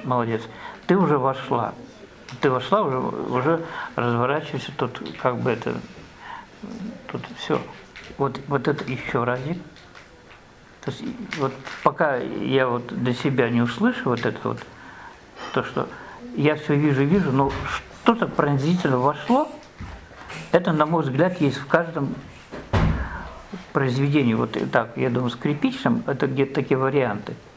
молодец. Ты уже вошла. Ты вошла, уже разворачивайся, тут как бы это, тут все. Вот это еще разик. То есть вот пока я вот для себя не услышу вот это вот, то, что я все вижу, но что-то пронзительно вошло, это, на мой взгляд, есть в каждом произведении. Вот так, я думаю, скрипичном, это где-то такие варианты.